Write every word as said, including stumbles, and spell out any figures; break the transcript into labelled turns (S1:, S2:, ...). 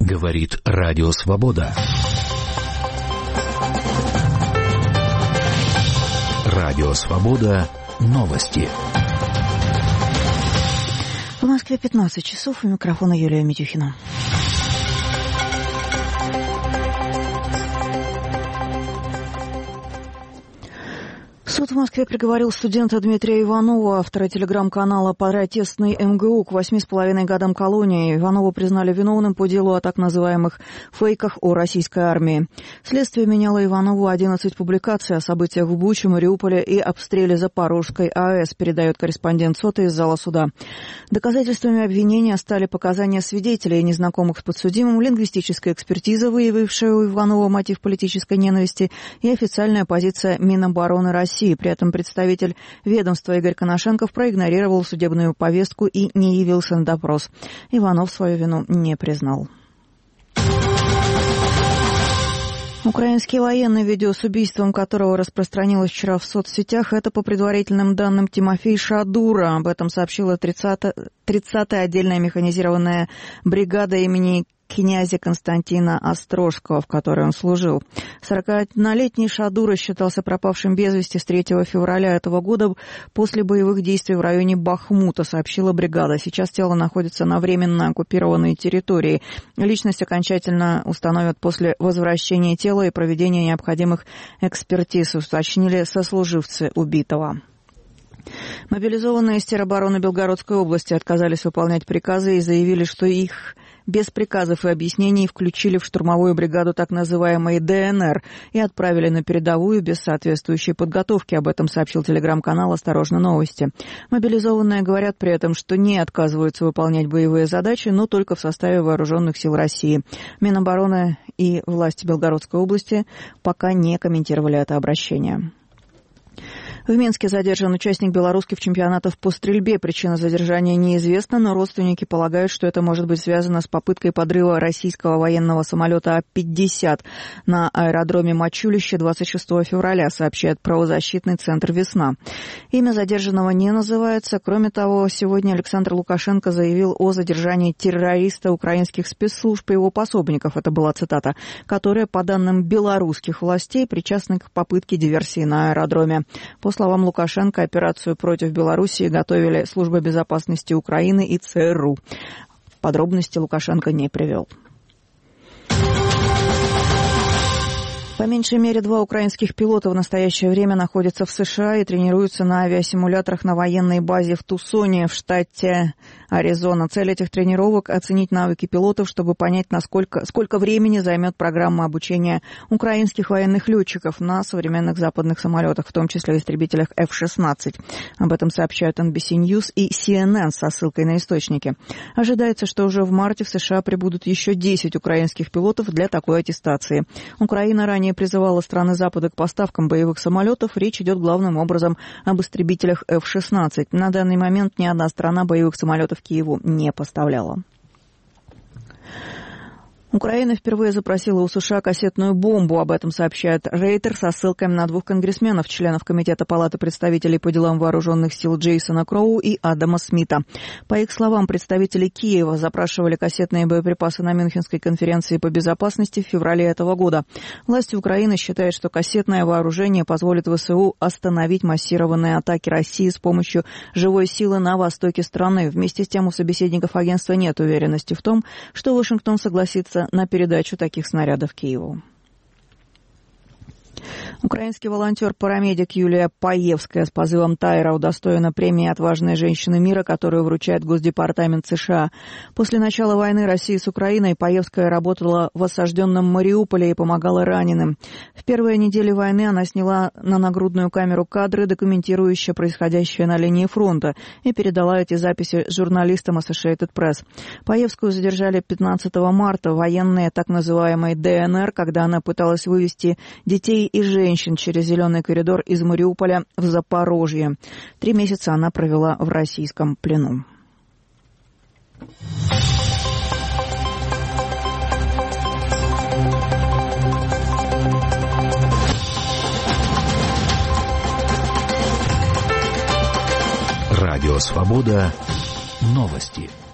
S1: Говорит Радио Свобода. Радио Свобода. Новости.
S2: В Москве пятнадцать часов. У микрофона Юлия Митюхина. Суд в Москве приговорил студента Дмитрия Иванова, автора телеграм-канала «Протестный эм гэ у», к восьми с половиной годам колонии. Иванова признали виновным по делу о так называемых фейках о российской армии. Следствие меняло Иванову одиннадцать публикаций о событиях в Буче, Мариуполе и обстреле Запорожской а эс, передает корреспондент СОТы из зала суда. Доказательствами обвинения стали показания свидетелей, незнакомых с подсудимым, лингвистическая экспертиза, выявившая у Иванова мотив политической ненависти, и официальная позиция Минобороны России. При этом представитель ведомства Игорь Коношенков проигнорировал судебную повестку и не явился на допрос. Иванов свою вину не признал. Украинский военный, видео с убийством которого распространилось вчера в соцсетях, это, по предварительным данным, Тимофей Шадура. Об этом сообщила тридцатая отдельная механизированная бригада имени князя Константина Острожского, в которой он служил. сорокаоднолетний Шадура считался пропавшим без вести с третьего февраля этого года после боевых действий в районе Бахмута, сообщила бригада. Сейчас тело находится на временно оккупированной территории. Личность окончательно установят после возвращения тела и проведения необходимых экспертиз, уточнили сослуживцы убитого. Мобилизованные из теробороны Белгородской области отказались выполнять приказы и заявили, что их без приказов и объяснений включили в штурмовую бригаду так называемой дэ эн эр и отправили на передовую без соответствующей подготовки. Об этом сообщил телеграм-канал «Осторожно, новости». Мобилизованные говорят при этом, что не отказываются выполнять боевые задачи, но только в составе вооруженных сил России. Минобороны и власти Белгородской области пока не комментировали это обращение. В Минске задержан участник белорусских чемпионатов по стрельбе. Причина задержания неизвестна, но родственники полагают, что это может быть связано с попыткой подрыва российского военного самолета А пятьдесят на аэродроме Мачулище двадцать шестого февраля, сообщает правозащитный центр «Весна». Имя задержанного не называется. Кроме того, сегодня Александр Лукашенко заявил о задержании террориста украинских спецслужб и его пособников, это была цитата, которые, по данным белорусских властей, причастны к попытке диверсии на аэродроме. По словам Лукашенко, операцию против Белоруссии готовили Служба безопасности Украины и цэ эр у. Подробности Лукашенко не привел. По меньшей мере два украинских пилота в настоящее время находятся в США и тренируются на авиасимуляторах на военной базе в Тусоне, в штате Аризона. Цель этих тренировок – оценить навыки пилотов, чтобы понять, насколько, сколько времени займет программа обучения украинских военных летчиков на современных западных самолетах, в том числе истребителях эф шестнадцать. Об этом сообщают эн би си News и си эн эн со ссылкой на источники. Ожидается, что уже в марте в США прибудут еще десять украинских пилотов для такой аттестации. Украина ранее призывала страны Запада к поставкам боевых самолетов. Речь идет главным образом об истребителях эф шестнадцать. На данный момент ни одна страна боевых самолетов Киеву не поставляла. Украина впервые запросила у США кассетную бомбу. Об этом сообщает Рейтер со ссылками на двух конгрессменов, членов Комитета Палаты представителей по делам вооруженных сил Джейсона Кроу и Адама Смита. По их словам, представители Киева запрашивали кассетные боеприпасы на Мюнхенской конференции по безопасности в феврале этого года. Власти Украины считают, что кассетное вооружение позволит вэ эс у остановить массированные атаки России с помощью живой силы на востоке страны. Вместе с тем у собеседников агентства нет уверенности в том, что Вашингтон согласится на передачу таких снарядов Киеву. Украинский волонтер-парамедик Юлия Паевская с позывом Тайра удостоена премии «Отважная женщина мира», которую вручает Госдепартамент США. После начала войны России с Украиной Паевская работала в осажденном Мариуполе и помогала раненым. В первые недели войны она сняла на нагрудную камеру кадры, документирующие происходящее на линии фронта, и передала эти записи журналистам Associated Press. Паевскую задержали пятнадцатого марта военные так называемой дэ эн эр, когда она пыталась вывести детей и женщин через зеленый коридор из Мариуполя в Запорожье. Три месяца она провела в российском плену.
S1: Радио «Свобода». Новости.